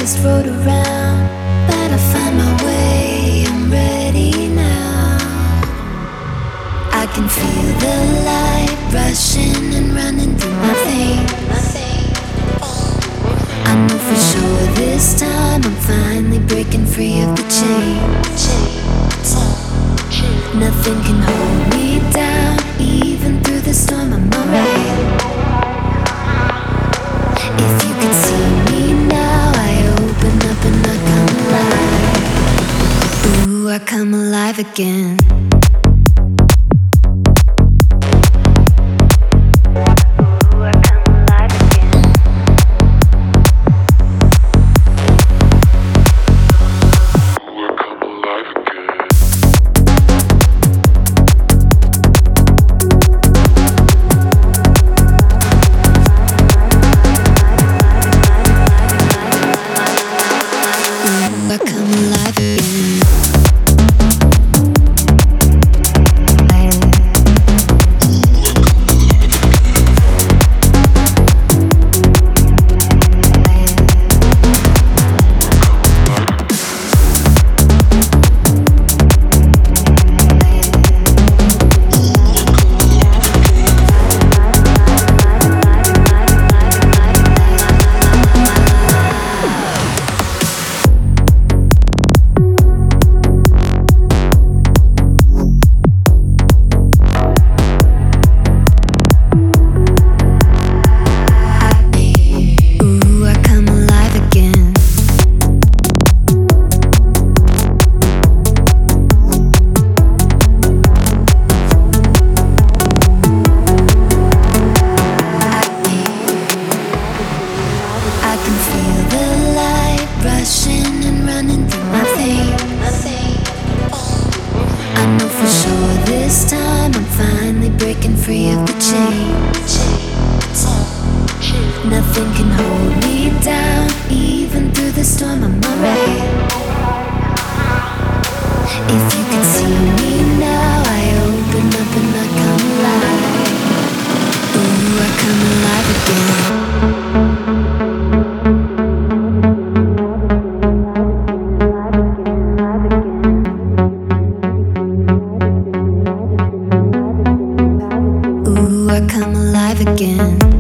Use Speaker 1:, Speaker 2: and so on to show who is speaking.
Speaker 1: darkest road around, but I find my way, I'm ready now. I can feel the light rushing and running through my veins. I know for sure this time I'm finally breaking free of the chain. Nothing can hold me down, even through the storm I'm alright. If you could see me now, I open up and I come alive. Ooh, I come alive again. This time I'm finally breaking free of the chain. Nothing can hold me down, even through the storm I'm alright. If you could see me now, I open up and I come alive. Ooh, I come alive again. I come alive again.